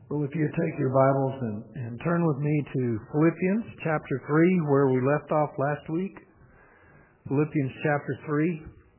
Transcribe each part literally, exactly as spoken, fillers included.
Well, if you take your Bibles and, and turn with me to Philippians chapter three, where we left off last week. Philippians chapter three.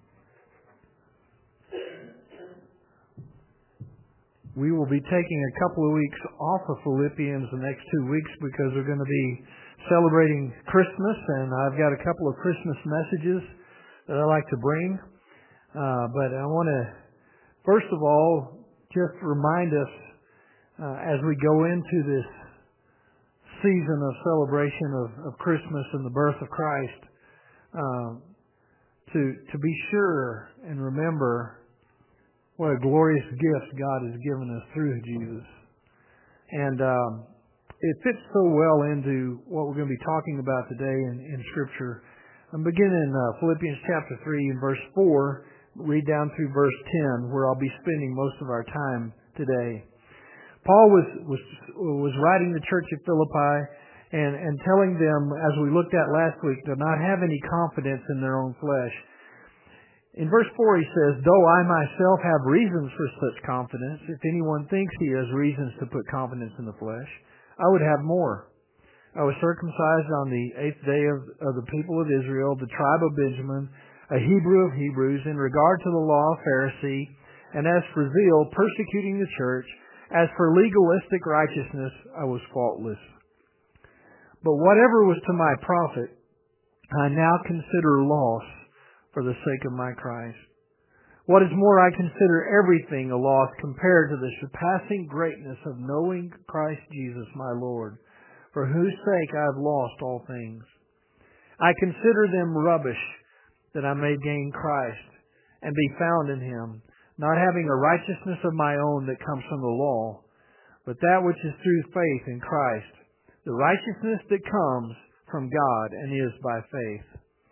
We will be taking a couple of weeks off of Philippians the next two weeks because we're going to be celebrating Christmas, and I've got a couple of Christmas messages that I like to bring. Uh, but I want to, first of all, just remind us Uh, as we go into this season of celebration of, of Christmas and the birth of Christ, uh, to to be sure and remember what a glorious gift God has given us through Jesus. And um, it fits so well into what we're going to be talking about today in, in Scripture. I'm beginning in uh, Philippians chapter three and verse four, read down through verse ten, where I'll be spending most of our time today. Paul was, was was writing the church at Philippi and, and telling them, as we looked at last week, to not have any confidence in their own flesh. In verse four he says, "Though I myself have reasons for such confidence, if anyone thinks he has reasons to put confidence in the flesh, I would have more. I was circumcised on the eighth day of, of the people of Israel, the tribe of Benjamin, a Hebrew of Hebrews, in regard to the law, a Pharisee, and as for zeal, persecuting the church. As for legalistic righteousness, I was faultless. But whatever was to my profit, I now consider loss for the sake of my Christ. What is more, I consider everything a loss compared to the surpassing greatness of knowing Christ Jesus my Lord, for whose sake I have lost all things. I consider them rubbish, that I may gain Christ and be found in Him, not having a righteousness of my own that comes from the law, but that which is through faith in Christ, the righteousness that comes from God and is by faith.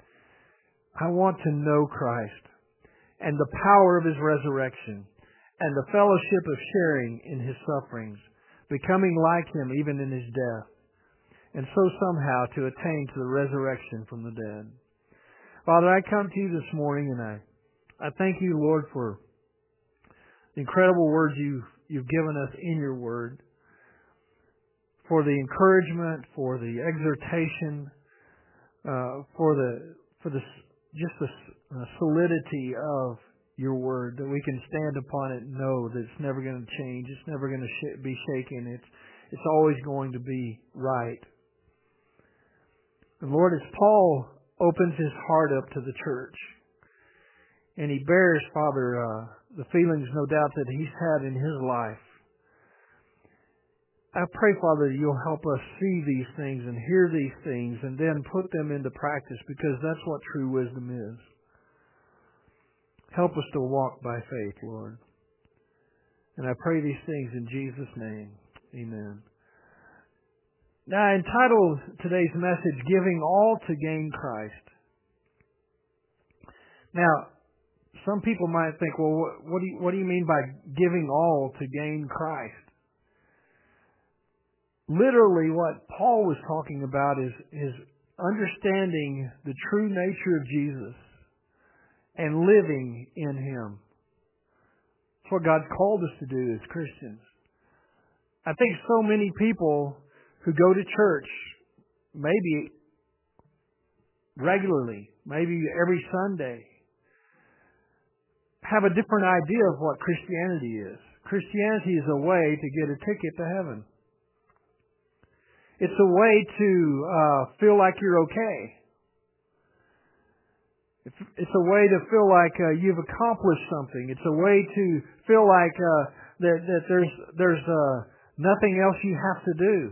I want to know Christ and the power of His resurrection and the fellowship of sharing in His sufferings, becoming like Him even in His death, and so somehow to attain to the resurrection from the dead." Father, I come to You this morning and I, I thank You, Lord, for the incredible words you, you've given us in Your Word, for the encouragement, for the exhortation, uh, for the for the just the uh, solidity of Your Word, that we can stand upon it and know that it's never going to change, it's never going to sh- be shaken, it's it's always going to be right. And Lord, as Paul opens his heart up to the church, and he bears, Father, uh, the feelings, no doubt, that he's had in his life. I pray, Father, that You'll help us see these things and hear these things and then put them into practice, because that's what true wisdom is. Help us to walk by faith, Lord. And I pray these things in Jesus' name. Amen. Now, I entitled today's message, "Giving All to Gain Christ." Now, some people might think, well, what, what do you, what do you mean by giving all to gain Christ? Literally, what Paul was talking about is, is understanding the true nature of Jesus and living in Him. That's what God's called us to do as Christians. I think so many people who go to church, maybe regularly, maybe every Sunday, have a different idea of what Christianity is. Christianity is a way to get a ticket to heaven. It's a way to uh, feel like you're okay. It's, it's a way to feel like uh, you've accomplished something. It's a way to feel like uh, that, that there's there's uh, nothing else you have to do.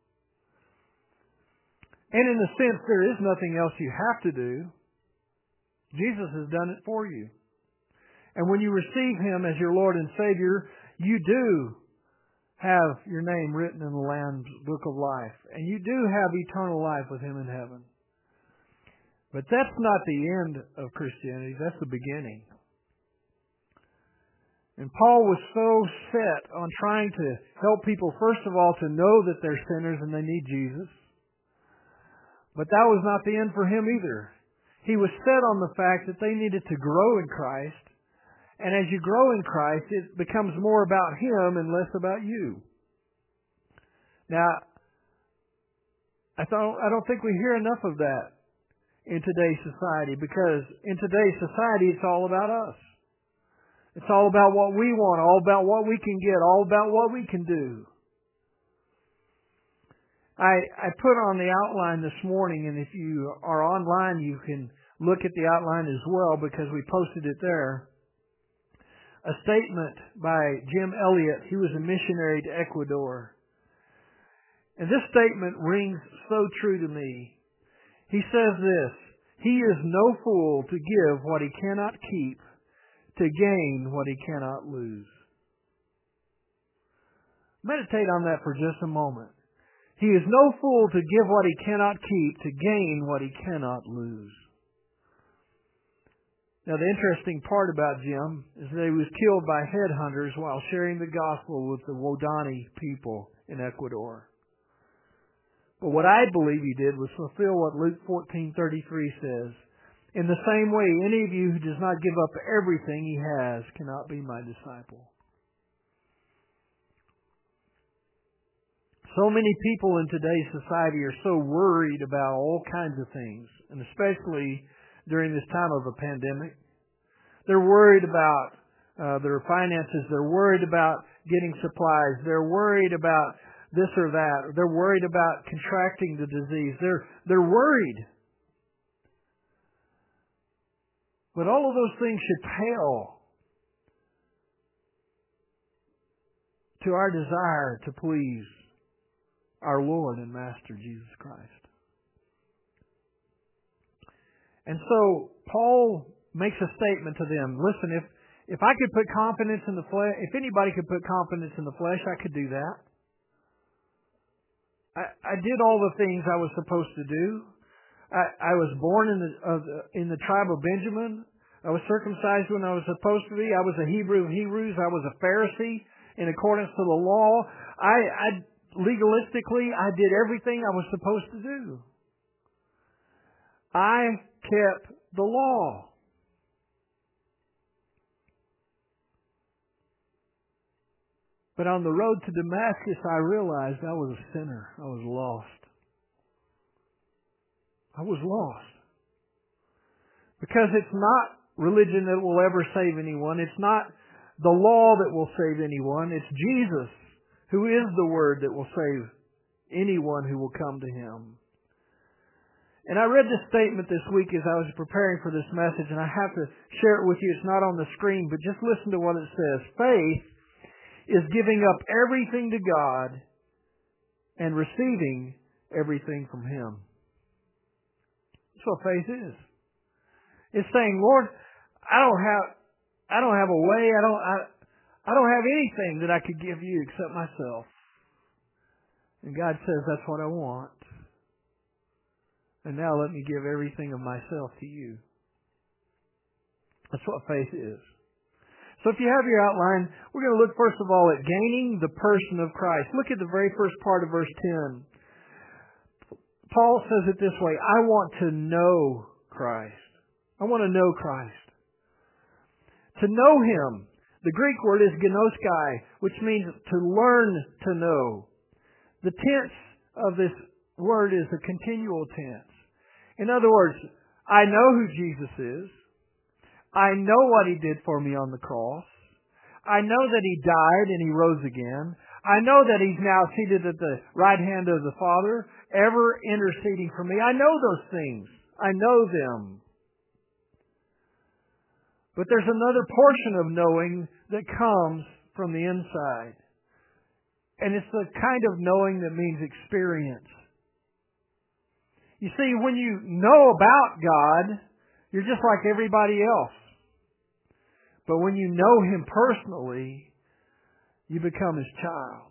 And in a sense, there is nothing else you have to do. Jesus has done it for you. And when you receive Him as your Lord and Savior, you do have your name written in the Lamb's Book of Life. And you do have eternal life with Him in heaven. But that's not the end of Christianity. That's the beginning. And Paul was so set on trying to help people, first of all, to know that they're sinners and they need Jesus. But that was not the end for him either. He was set on the fact that they needed to grow in Christ. And as you grow in Christ, it becomes more about Him and less about you. Now, I don't, I don't think we hear enough of that in today's society, because in today's society it's all about us. It's all about what we want, all about what we can get, all about what we can do. I, I put on the outline this morning, and if you are online, you can look at the outline as well, because we posted it there. A statement by Jim Elliot. He was a missionary to Ecuador. And this statement rings so true to me. He says this: "He is no fool to give what he cannot keep, to gain what he cannot lose." Meditate on that for just a moment. He is no fool to give what he cannot keep, to gain what he cannot lose. Now, the interesting part about Jim is that he was killed by headhunters while sharing the gospel with the Wodani people in Ecuador. But what I believe he did was fulfill what Luke fourteen thirty-three says: "In the same way, any of you who does not give up everything he has cannot be my disciple." So many people in today's society are so worried about all kinds of things, and especially during this time of a pandemic. They're worried about uh, their finances. They're worried about getting supplies. They're worried about this or that. They're worried about contracting the disease. They're, they're worried. But all of those things should pale to our desire to please our Lord and Master Jesus Christ. And so Paul makes a statement to them. Listen, if if I could put confidence in the flesh, if anybody could put confidence in the flesh, I could do that. I, I did all the things I was supposed to do. I, I was born in the of the, in the tribe of Benjamin. I was circumcised when I was supposed to be. I was a Hebrew of Hebrews. I was a Pharisee in accordance to the law. I, I legalistically, I did everything I was supposed to do. I kept the law. But on the road to Damascus, I realized I was a sinner. I was lost. I was lost. Because it's not religion that will ever save anyone. It's not the law that will save anyone. It's Jesus, who is the Word, that will save anyone who will come to Him. And I read this statement this week as I was preparing for this message, and I have to share it with you. It's not on the screen, but just listen to what it says. Faith is giving up everything to God and receiving everything from Him. That's what faith is. It's saying, Lord, I don't have, I don't have a way. I don't, I, I don't have anything that I could give you except myself. And God says, that's what I want. And now let me give everything of myself to you. That's what faith is. So if you have your outline, we're going to look first of all at gaining the person of Christ. Look at the very first part of verse ten. Paul says it this way: I want to know Christ. I want to know Christ. To know Him. The Greek word is gnoskai, which means to learn to know. The tense of this word is a continual tense. In other words, I know who Jesus is. I know what He did for me on the cross. I know that He died and He rose again. I know that He's now seated at the right hand of the Father, ever interceding for me. I know those things. I know them. But there's another portion of knowing that comes from the inside. And it's the kind of knowing that means experience. You see, when you know about God, you're just like everybody else. But when you know Him personally, you become His child.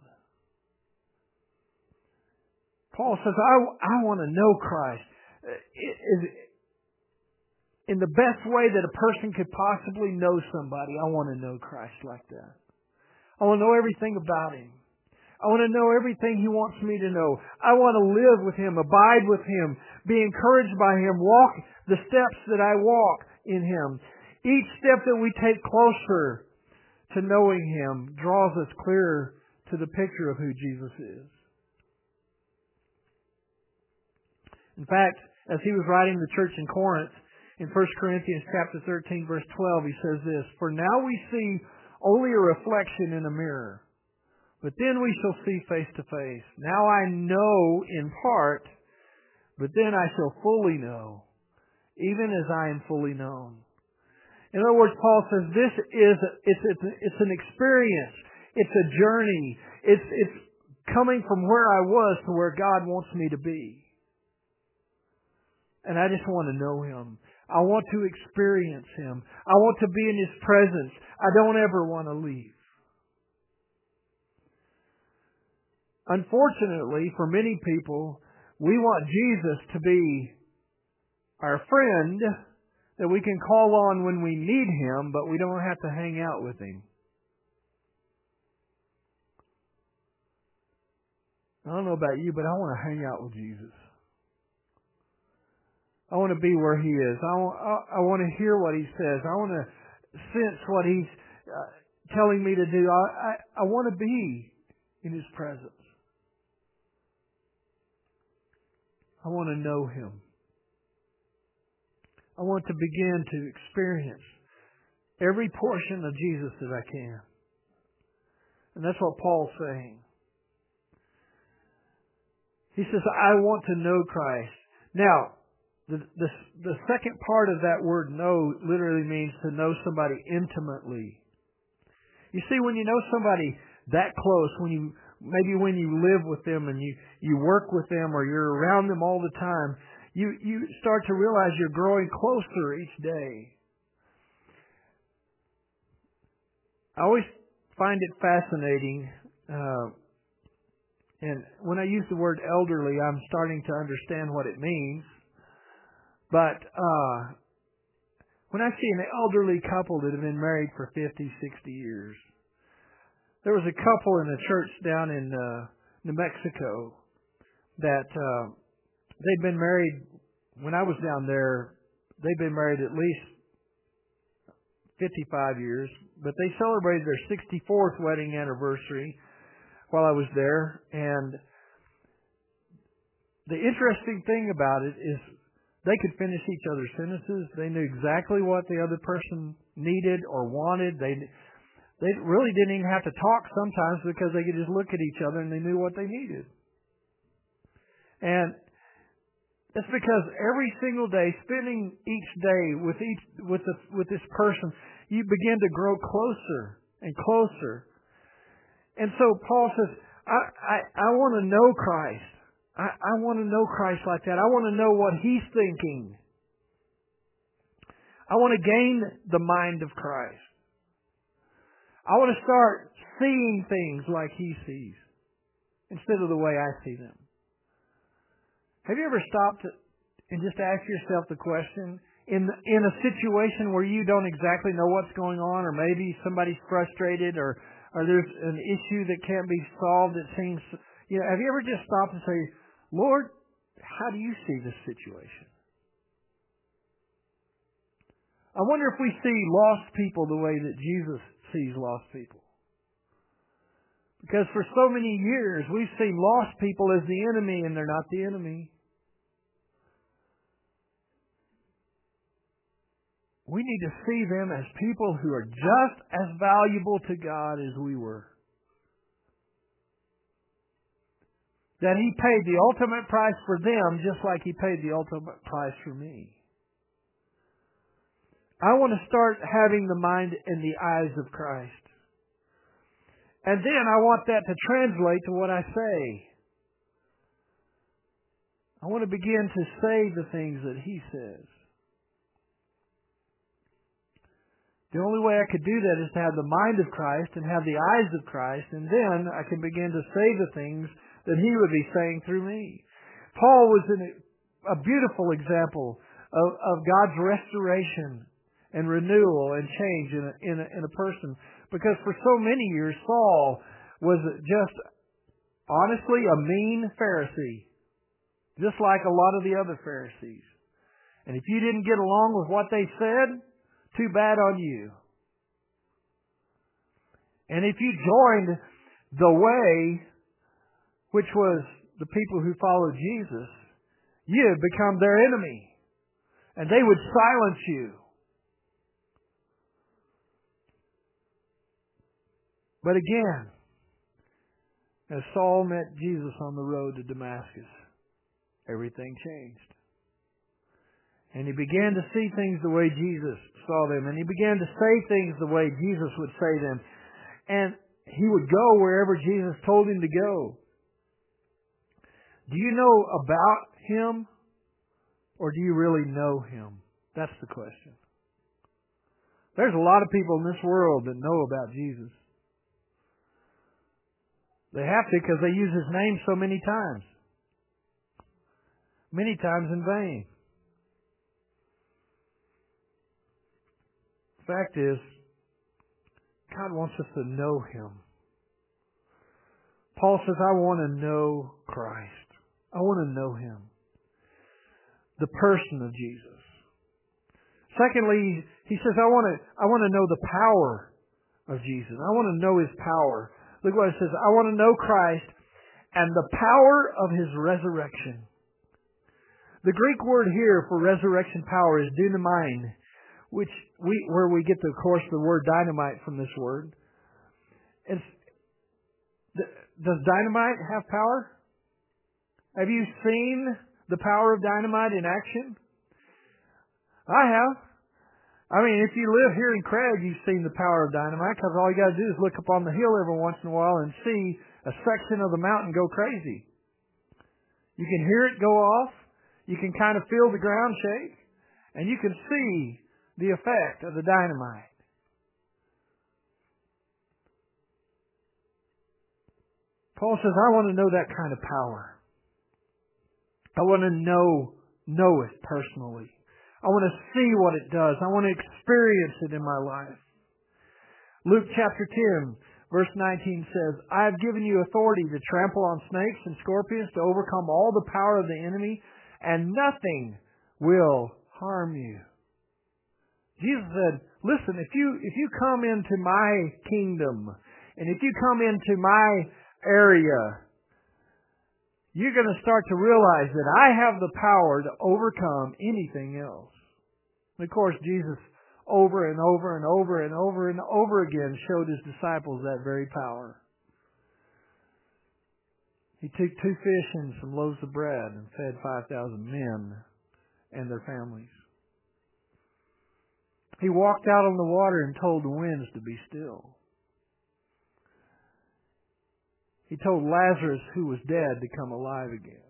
Paul says, I, I want to know Christ. It, it, in the best way that a person could possibly know somebody, I want to know Christ like that. I want to know everything about Him. I want to know everything He wants me to know. I want to live with Him, abide with Him, be encouraged by Him, walk the steps that I walk in Him. Each step that we take closer to knowing Him draws us clearer to the picture of who Jesus is. In fact, as he was writing the church in Corinth, in First Corinthians chapter thirteen, verse twelve, he says this, "For now we see only a reflection in a mirror, but then we shall see face to face. Now I know in part, but then I shall fully know, even as I am fully known." In other words, Paul says this is it's it's, it's an experience, it's a journey, it's it's coming from where I was to where God wants me to be. And I just want to know Him. I want to experience Him. I want to be in His presence. I don't ever want to leave. Unfortunately, for many people, we want Jesus to be our friend that we can call on when we need Him, but we don't have to hang out with Him. I don't know about you, but I want to hang out with Jesus. I want to be where He is. I want, I, I want to hear what He says. I want to sense what He's uh, telling me to do. I, I, I want to be in His presence. I want to know Him. I want to begin to experience every portion of Jesus that I can. And that's what Paul's saying. He says, I want to know Christ. Now, The, the, the second part of that word know literally means to know somebody intimately. You see, when you know somebody that close, when you maybe when you live with them and you, you work with them or you're around them all the time, you, you start to realize you're growing closer each day. I always find it fascinating, uh, and when I use the word elderly, I'm starting to understand what it means. But uh, when I see an elderly couple that have been married for fifty, sixty years, there was a couple in a church down in uh, New Mexico that uh, they'd been married, when I was down there, they'd been married at least fifty-five years, but they celebrated their sixty-fourth wedding anniversary while I was there. And the interesting thing about it is they could finish each other's sentences. They knew exactly what the other person needed or wanted. They they really didn't even have to talk sometimes because they could just look at each other and they knew what they needed. And that's because every single day, spending each day with each with the with this person, you begin to grow closer and closer. And so Paul says, I I, I want to know Christ. I, I want to know Christ like that. I want to know what He's thinking. I want to gain the mind of Christ. I want to start seeing things like He sees instead of the way I see them. Have you ever stopped and just asked yourself the question, in in a situation where you don't exactly know what's going on, or maybe somebody's frustrated, or, or there's an issue that can't be solved, it seems, you know, have you ever just stopped and say, Lord, how do you see this situation? I wonder if we see lost people the way that Jesus sees lost people. Because for so many years, we've seen lost people as the enemy, and they're not the enemy. We need to see them as people who are just as valuable to God as we were. That He paid the ultimate price for them just like He paid the ultimate price for me. I want to start having the mind and the eyes of Christ. And then I want that to translate to what I say. I want to begin to say the things that He says. The only way I could do that is to have the mind of Christ and have the eyes of Christ, and then I can begin to say the things that He would be saying through me. Paul was in a, a beautiful example of, of God's restoration and renewal and change in a, in, a, in a person. Because for so many years, Saul was just, honestly, a mean Pharisee. Just like a lot of the other Pharisees. And if you didn't get along with what they said, too bad on you. And if you joined the way, which was the people who followed Jesus, you have become their enemy. And they would silence you. But again, as Saul met Jesus on the road to Damascus, everything changed. And he began to see things the way Jesus saw them. And he began to say things the way Jesus would say them. And he would go wherever Jesus told him to go. Do you know about him? Or do you really know him? That's the question. There's a lot of people in this world that know about Jesus. They have to because they use His name so many times. Many times in vain. The fact is, God wants us to know Him. Paul says, I want to know Christ. I want to know Him. The person of Jesus. Secondly, he says, I want to, I want to know the power of Jesus. I want to know His power. Look what it says. I want to know Christ and the power of His resurrection. The Greek word here for resurrection power is dunamine, which we, where we get, the, of course, the word dynamite from this word. It's, does dynamite have power? Have you seen the power of dynamite in action? I have. I mean, if you live here in Craig, you've seen the power of dynamite, because all you got to do is look up on the hill every once in a while and see a section of the mountain go crazy. You can hear it go off. You can kind of feel the ground shake. And you can see the effect of the dynamite. Paul says, I want to know that kind of power. I want to know, know it personally. I want to see what it does. I want to experience it in my life. Luke chapter ten, verse nineteen says, I have given you authority to trample on snakes and scorpions, to overcome all the power of the enemy, and nothing will harm you. Jesus said, listen, if you, if you come into my kingdom, and if you come into my area, you're going to start to realize that I have the power to overcome anything else. And of course, Jesus over and over and over and over and over again showed His disciples that very power. He took two fish and some loaves of bread and fed five thousand men and their families. He walked out on the water and told the winds to be still. He told Lazarus, who was dead, to come alive again.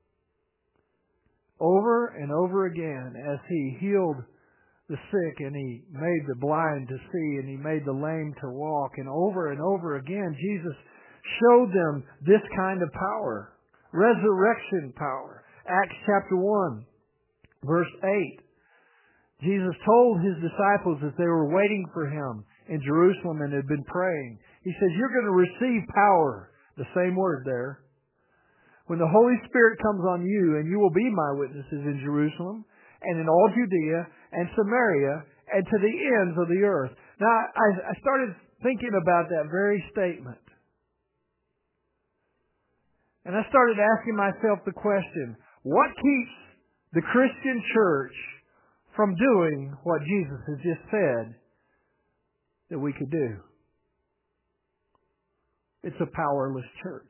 Over and over again, as He healed the sick and He made the blind to see and He made the lame to walk, and over and over again, Jesus showed them this kind of power. Resurrection power. Acts chapter one, verse eight. Jesus told His disciples as they were waiting for Him in Jerusalem and had been praying, He says, you're going to receive power. The same word there. When the Holy Spirit comes on you, and you will be my witnesses in Jerusalem and in all Judea and Samaria and to the ends of the earth. Now, I, I started thinking about that very statement. And I started asking myself the question, what keeps the Christian church from doing what Jesus has just said that we could do? It's a powerless church.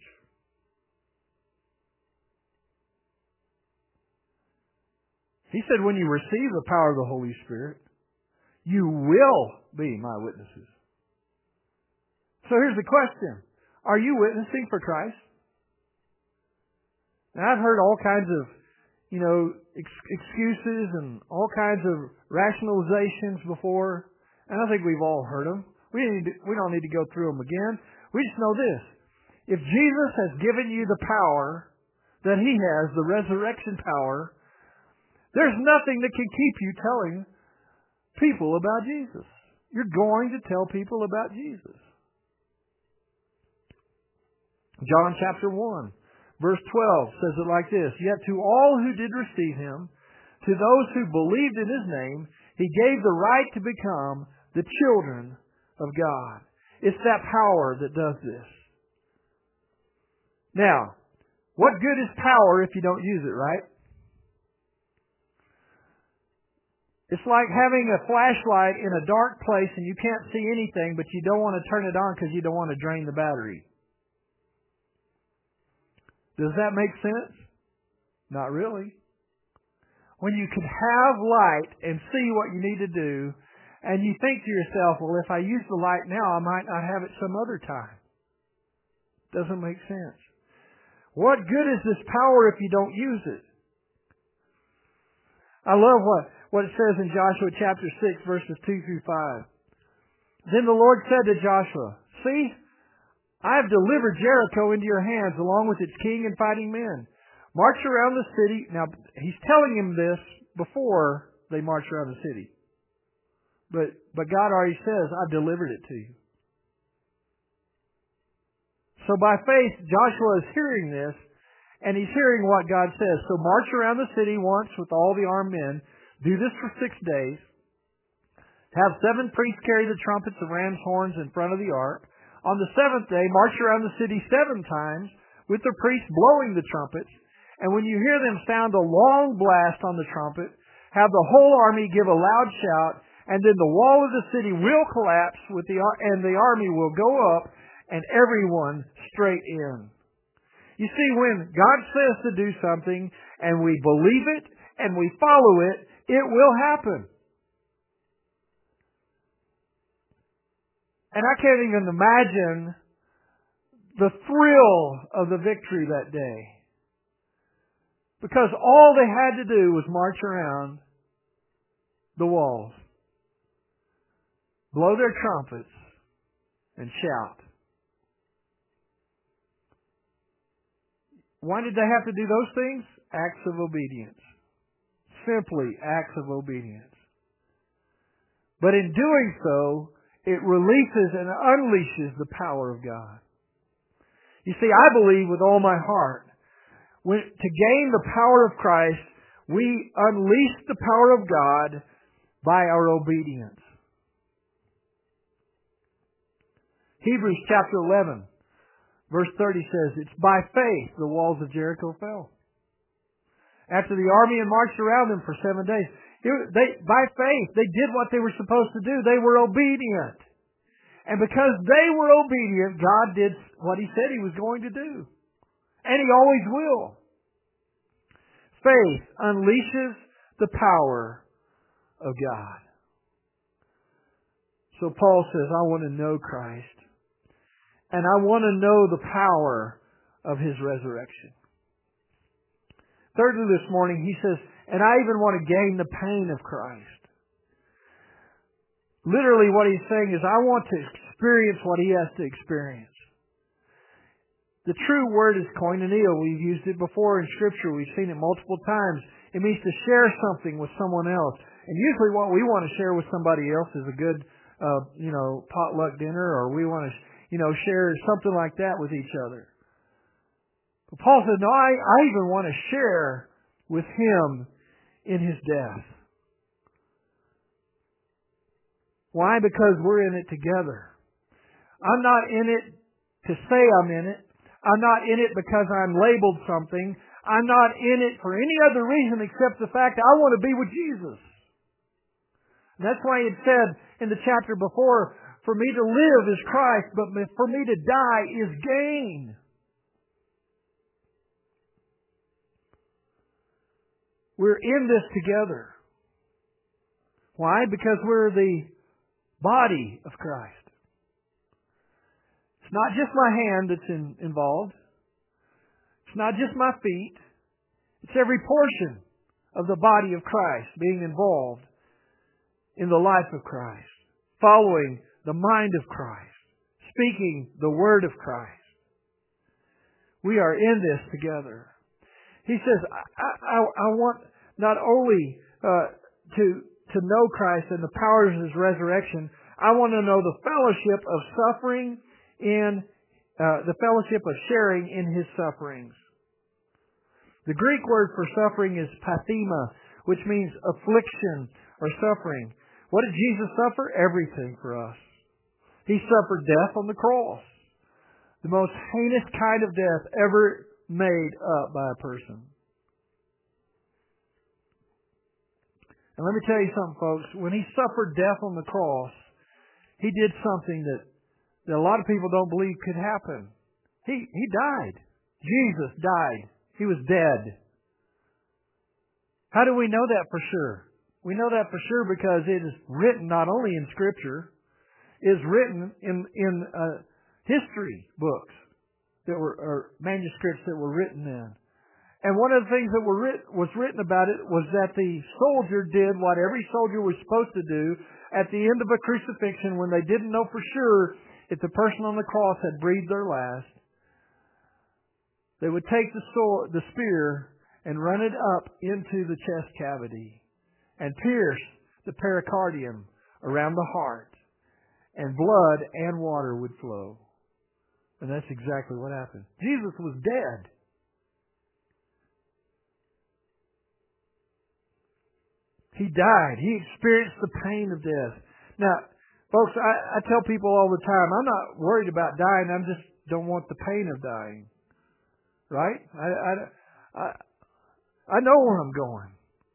He said when you receive the power of the Holy Spirit, you will be my witnesses. So here's the question. Are you witnessing for Christ? Now, I've heard all kinds of, you know, ex- excuses and all kinds of rationalizations before, and I think we've all heard them. We, need to, we don't need to go through them again. We just know this. If Jesus has given you the power that He has, the resurrection power, there's nothing that can keep you telling people about Jesus. You're going to tell people about Jesus. John chapter one, verse twelve says it like this. Yet to all who did receive Him, to those who believed in His name, He gave the right to become the children of God. It's that power that does this. Now, what good is power if you don't use it, right? It's like having a flashlight in a dark place and you can't see anything, but you don't want to turn it on because you don't want to drain the battery. Does that make sense? Not really. When you can have light and see what you need to do, and you think to yourself, well, if I use the light now, I might not have it some other time. Doesn't make sense. What good is this power if you don't use it? I love what, what it says in Joshua chapter six, verses two through five. Then the Lord said to Joshua, see, I have delivered Jericho into your hands, along with its king and fighting men. March around the city. Now, he's telling him this before they march around the city. But, but God already says, I've delivered it to you. So by faith, Joshua is hearing this, and he's hearing what God says. So march around the city once with all the armed men. Do this for six days. Have seven priests carry the trumpets of ram's horns in front of the ark. On the seventh day, march around the city seven times with the priests blowing the trumpets. And when you hear them sound a long blast on the trumpet, have the whole army give a loud shout, and then the wall of the city will collapse with the and the army will go up, and everyone straight in. You see, when God says to do something, and we believe it, and we follow it, it will happen. And I can't even imagine the thrill of the victory that day. Because all they had to do was march around the walls, blow their trumpets, and shout. Why did they have to do those things? Acts of obedience. Simply acts of obedience. But in doing so, it releases and unleashes the power of God. You see, I believe with all my heart, when, to gain the power of Christ, we unleash the power of God by our obedience. Hebrews chapter eleven, verse thirty says, it's by faith the walls of Jericho fell. After the army had marched around them for seven days, it, they, by faith, they did what they were supposed to do. They were obedient. And because they were obedient, God did what He said He was going to do. And He always will. Faith unleashes the power of God. So Paul says, I want to know Christ. And I want to know the power of His resurrection. Thirdly this morning, he says, and I even want to gain the pain of Christ. Literally what he's saying is, I want to experience what He has to experience. The true word is koinonia. We've used it before in Scripture. We've seen it multiple times. It means to share something with someone else. And usually what we want to share with somebody else is a good, uh, you know, potluck dinner, or we want to, you know, share something like that with each other. But Paul said, no, I, I even want to share with Him in His death. Why? Because we're in it together. I'm not in it to say I'm in it. I'm not in it because I'm labeled something. I'm not in it for any other reason except the fact that I want to be with Jesus. And that's why it said in the chapter before, for me to live is Christ, but for me to die is gain. We're in this together. Why? Because we're the body of Christ. It's not just my hand that's in, involved. It's not just my feet. It's every portion of the body of Christ being involved in the life of Christ, following the mind of Christ, speaking the word of Christ. We are in this together. He says, I, I, I want not only uh, to, to know Christ and the powers of His resurrection, I want to know the fellowship of suffering in, uh, the fellowship of sharing in His sufferings. The Greek word for suffering is pathema, which means affliction or suffering. What did Jesus suffer? Everything for us. He suffered death on the cross. The most heinous kind of death ever made up by a person. And let me tell you something, folks. When He suffered death on the cross, He did something that, that a lot of people don't believe could happen. He, he died. Jesus died. He was dead. How do we know that for sure? We know that for sure because it is written not only in Scripture, it is written in, in uh, history books that were, or manuscripts that were written then. And one of the things that were writ- was written about it was that the soldier did what every soldier was supposed to do at the end of a crucifixion when they didn't know for sure if the person on the cross had breathed their last. They would take the sword, the spear and run it up into the chest cavity and pierce the pericardium around the heart, and blood and water would flow. And that's exactly what happened. Jesus was dead. He died. He experienced the pain of death. Now, folks, I, I tell people all the time, I'm not worried about dying. I just don't want the pain of dying. Right? I, I, I, I know where I'm going.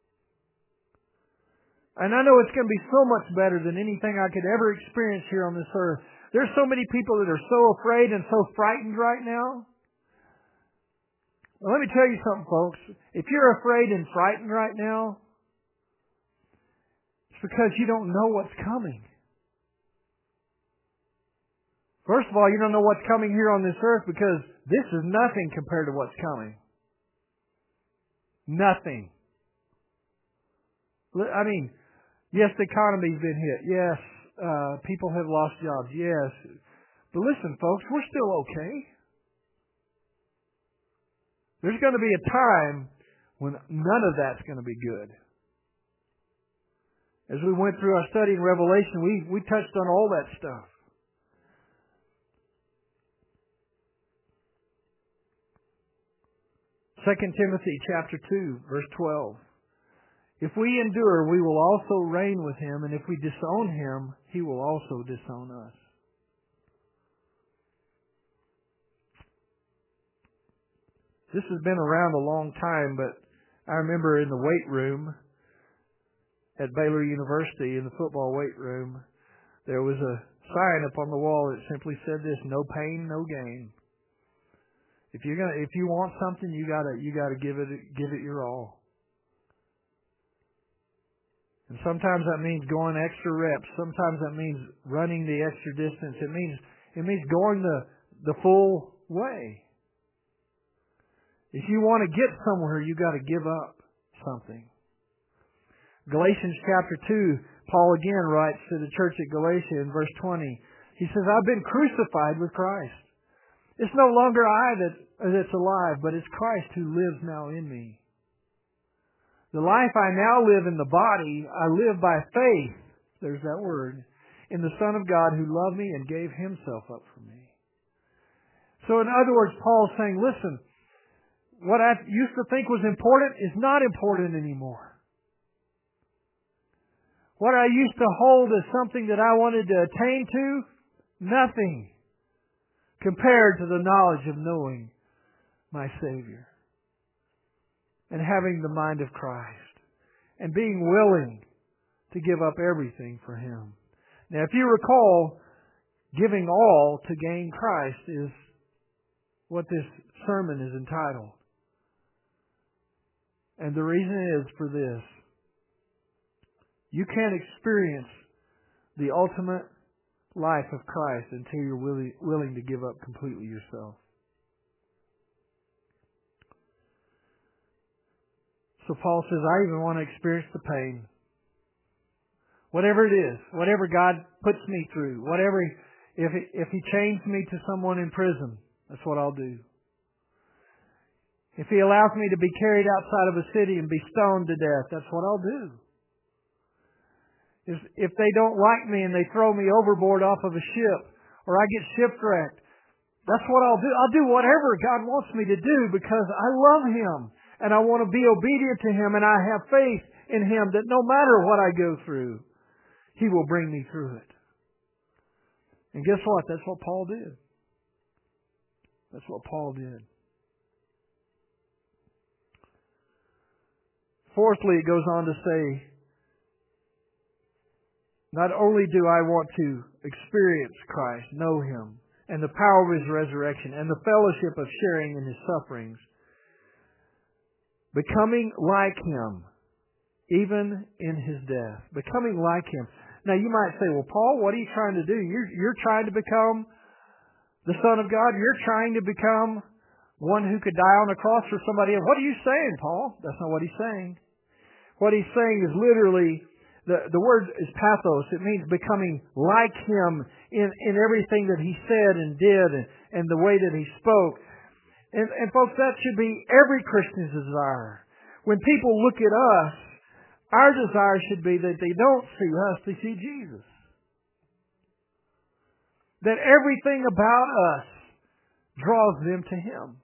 And I know it's going to be so much better than anything I could ever experience here on this earth. There's so many people that are so afraid and so frightened right now. Well, let me tell you something, folks. If you're afraid and frightened right now, it's because you don't know what's coming. First of all, you don't know what's coming here on this earth because this is nothing compared to what's coming. Nothing. I mean, yes, the economy's been hit. Yes, uh, people have lost jobs. Yes. But listen, folks, we're still okay. There's going to be a time when none of that's going to be good. As we went through our study in Revelation, we, we touched on all that stuff. Second Timothy chapter two, verse twelve. If we endure, we will also reign with Him, and if we disown Him, He will also disown us. This has been around a long time, but I remember in the weight room at Baylor University, in the football weight room, there was a sign up on the wall that simply said this: no pain, no gain. If you're gonna, if you want something, you gotta, you gotta give it, give it your all. And sometimes that means going extra reps. Sometimes that means running the extra distance. It means, it means going the, the full way. If you want to get somewhere, you got to give up something. Galatians chapter two, Paul again writes to the church at Galatia in verse twenty. He says, I've been crucified with Christ. It's no longer I that, that's alive, but it's Christ who lives now in me. The life I now live in the body, I live by faith, there's that word, in the Son of God who loved me and gave Himself up for me. So in other words, Paul's saying, listen, what I used to think was important is not important anymore. What I used to hold as something that I wanted to attain to, nothing compared to the knowledge of knowing my Savior and having the mind of Christ and being willing to give up everything for Him. Now, if you recall, giving all to gain Christ is what this sermon is entitled. And the reason is for this. You can't experience the ultimate life of Christ until you're willing, willing to give up completely yourself. So Paul says, I even want to experience the pain. Whatever it is, whatever God puts me through, whatever, if he, if He chains me to someone in prison, that's what I'll do. If He allows me to be carried outside of a city and be stoned to death, that's what I'll do. If, if they don't like me and they throw me overboard off of a ship, or I get shipwrecked, that's what I'll do. I'll do whatever God wants me to do because I love Him and I want to be obedient to Him, and I have faith in Him that no matter what I go through, He will bring me through it. And guess what? That's what Paul did. That's what Paul did. Fourthly, it goes on to say, Not only do I want to experience Christ, know Him, and the power of His resurrection, and the fellowship of sharing in His sufferings, becoming like Him, even in His death. Becoming like Him. Now you might say, well, Paul, what are you trying to do? You're, you're trying to become the Son of God? You're trying to become one who could die on the cross for somebody else? What are you saying, Paul? That's not what he's saying. What he's saying is literally, the, the word is pathos. It means becoming like Him in, in everything that He said and did and, and the way that He spoke. And, and folks, that should be every Christian's desire. When people look at us, our desire should be that they don't see us, they see Jesus. That everything about us draws them to Him.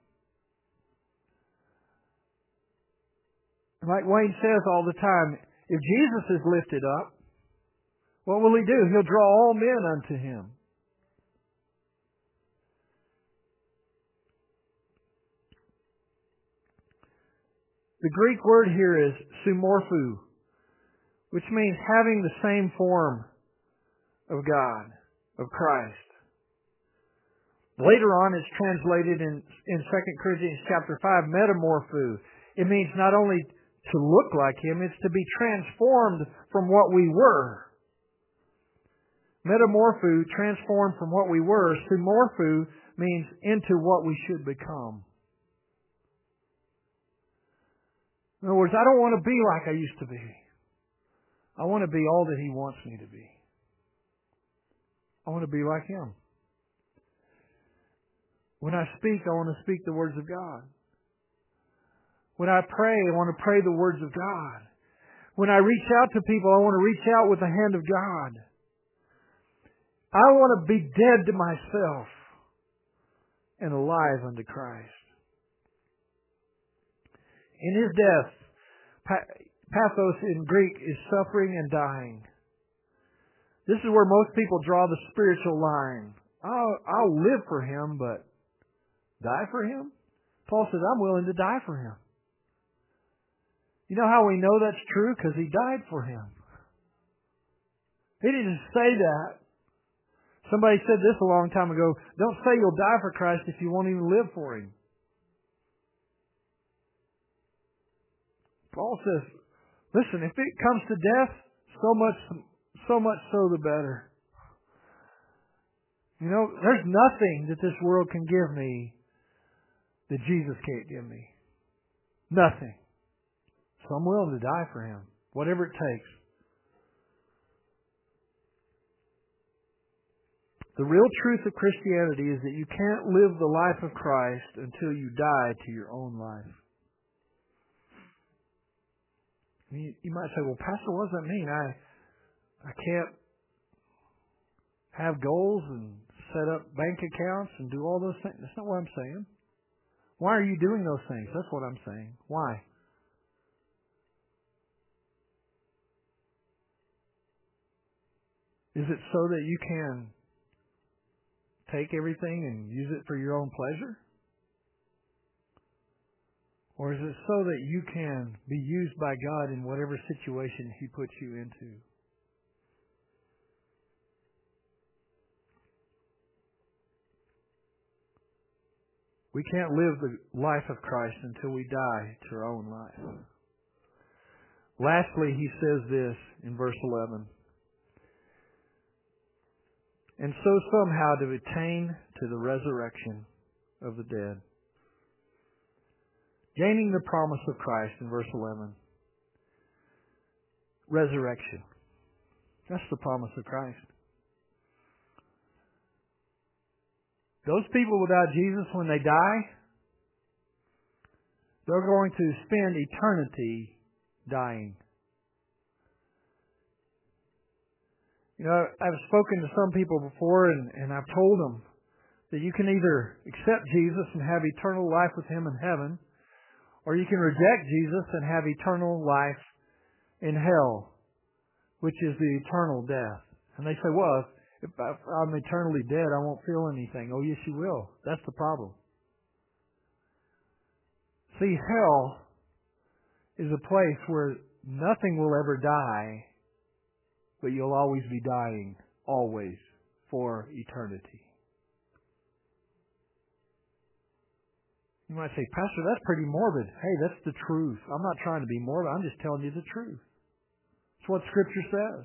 Like Wayne says all the time, if Jesus is lifted up, what will He do? He'll draw all men unto Him. The Greek word here is sumorphu, which means having the same form of God, of Christ. Later on, it's translated in, in Second Corinthians chapter five, metamorpho. It means not only to look like Him, it's to be transformed from what we were. Metamorpho, transformed from what we were. Sumorpho means into what we should become. In other words, I don't want to be like I used to be. I want to be all that He wants me to be. I want to be like Him. When I speak, I want to speak the words of God. When I pray, I want to pray the words of God. When I reach out to people, I want to reach out with the hand of God. I want to be dead to myself and alive unto Christ. In His death, pathos in Greek is suffering and dying. This is where most people draw the spiritual line. I'll, I'll live for Him, but die for Him? Paul says, I'm willing to die for Him. You know how we know that's true? Because He died for him. He didn't say that. Somebody said this a long time ago, don't say you'll die for Christ if you won't even live for Him. Paul says, listen, if it comes to death, so much, so much so the better. You know, there's nothing that this world can give me that Jesus can't give me. Nothing. So I'm willing to die for Him, whatever it takes. The real truth of Christianity is that you can't live the life of Christ until you die to your own life. You, you might say, well, Pastor, what does that mean? I, I can't have goals and set up bank accounts and do all those things. That's not what I'm saying. Why are you doing those things? That's what I'm saying. Why? Is it so that you can take everything and use it for your own pleasure? Or is it so that you can be used by God in whatever situation He puts you into? We can't live the life of Christ until we die to our own life. Lastly, he says this in verse eleven. And so somehow to attain to the resurrection of the dead. Gaining the promise of Christ in verse eleven. Resurrection. That's the promise of Christ. Those people without Jesus, when they die, they're going to spend eternity dying. You know, I've spoken to some people before, and, and I've told them that you can either accept Jesus and have eternal life with Him in heaven, or you can reject Jesus and have eternal life in hell, which is the eternal death. And they say, well, if I'm eternally dead, I won't feel anything. Oh, yes, you will. That's the problem. See, hell is a place where nothing will ever die but you'll always be dying, always, for eternity. You might say, Pastor, that's pretty morbid. Hey, that's the truth. I'm not trying to be morbid. I'm just telling you the truth. It's what Scripture says.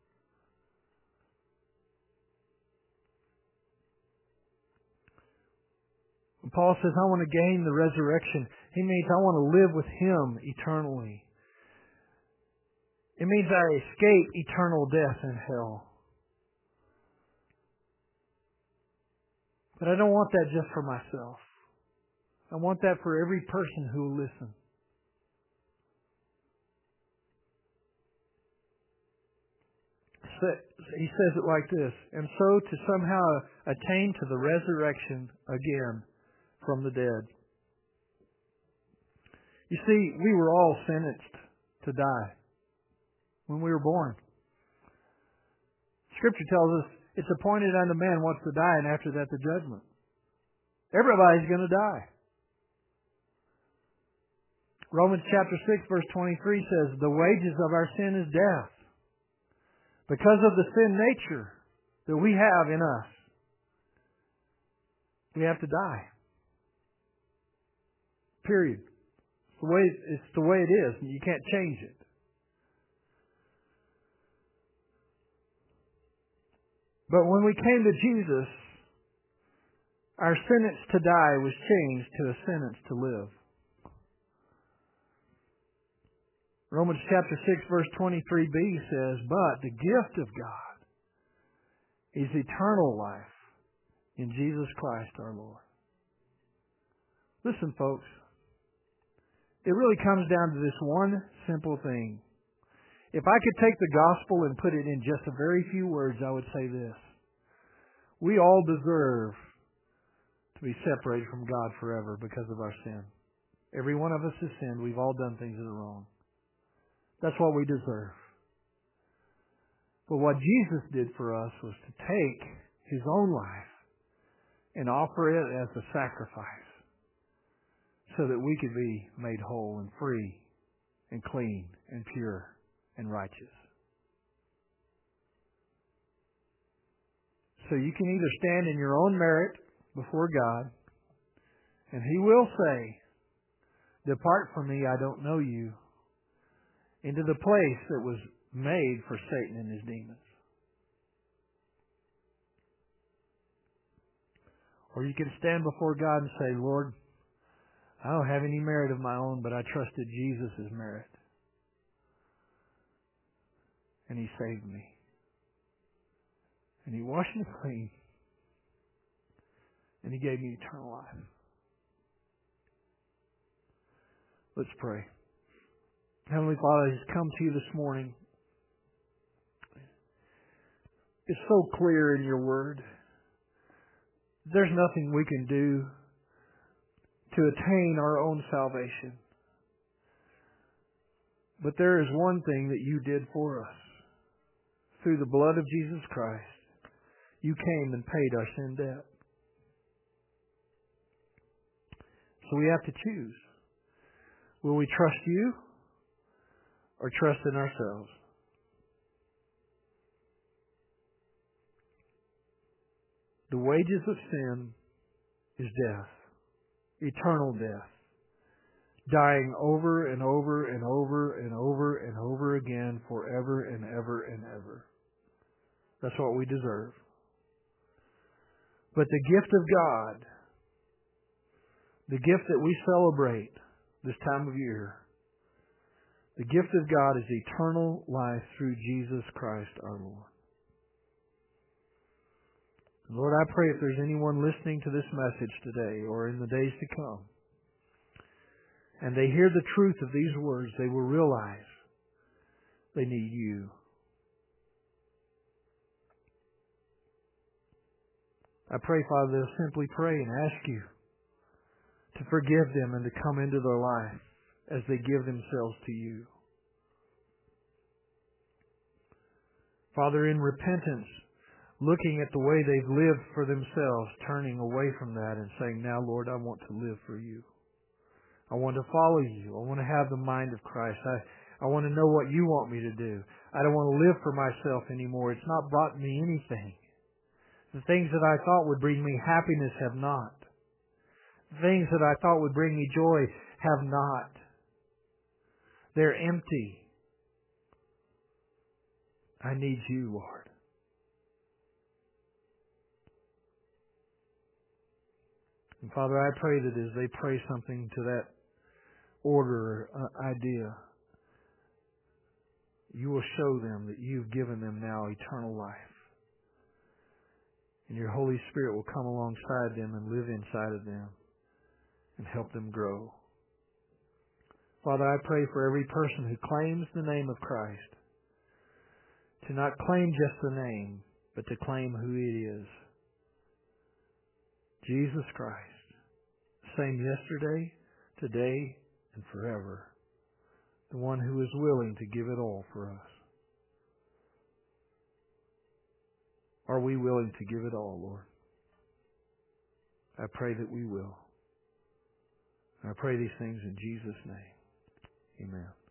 When Paul says, I want to gain the resurrection, he means I want to live with Him eternally. It means I escape eternal death and hell. But I don't want that just for myself. I want that for every person who will listen. He says it like this, and so to somehow attain to the resurrection again from the dead. You see, we were all sentenced to die when we were born. Scripture tells us it's appointed unto man once to die, and after that the judgment. Everybody's going to die. Romans chapter six verse twenty-three says, the wages of our sin is death. Because of the sin nature that we have in us, we have to die. Period. It's the way, it's the way it is. You can't change it. But when we came to Jesus, our sentence to die was changed to a sentence to live. Romans chapter six verse twenty-three b says, but the gift of God is eternal life in Jesus Christ our Lord. Listen, folks. It really comes down to this one simple thing. If I could take the gospel and put it in just a very few words, I would say this. We all deserve to be separated from God forever because of our sin. Every one of us has sinned. We've all done things that are wrong. That's what we deserve. But what Jesus did for us was to take His own life and offer it as a sacrifice so that we could be made whole and free and clean and pure and righteous. So you can either stand in your own merit before God, and He will say, depart from me, I don't know you, into the place that was made for Satan and his demons. Or you can stand before God and say, Lord, I don't have any merit of my own, but I trusted Jesus' merit. And He saved me. And He washed me clean. And He gave me eternal life. Let's pray. Heavenly Father, I just come to You this morning. It's so clear in Your Word. There's nothing we can do to attain our own salvation. But there is one thing that You did for us. Through the blood of Jesus Christ, You came and paid our sin debt. So we have to choose. Will we trust You or trust in ourselves? The wages of sin is death, eternal death, dying over and over and over and over and over again forever and ever and ever. That's what we deserve. But the gift of God, the gift that we celebrate this time of year, the gift of God is eternal life through Jesus Christ our Lord. Lord, I pray if there's anyone listening to this message today or in the days to come, and they hear the truth of these words, they will realize they need You. I pray, Father, they'll simply pray and ask You to forgive them and to come into their life as they give themselves to You. Father, in repentance, looking at the way they've lived for themselves, turning away from that and saying, now, Lord, I want to live for You. I want to follow You. I want to have the mind of Christ. I, I want to know what you want me to do. I don't want to live for myself anymore. It's not brought me anything. The things that I thought would bring me happiness have not. The things that I thought would bring me joy have not. They're empty. I need you, Lord. And Father, I pray that as they pray something to that order or uh, idea, you will show them that you've given them now eternal life. And your Holy Spirit will come alongside them and live inside of them and help them grow. Father, I pray for every person who claims the name of Christ to not claim just the name, but to claim who it is. Jesus Christ, same yesterday, today, and forever. The one who is willing to give it all for us. Are we willing to give it all, Lord? I pray that we will. I pray these things in Jesus' name. Amen.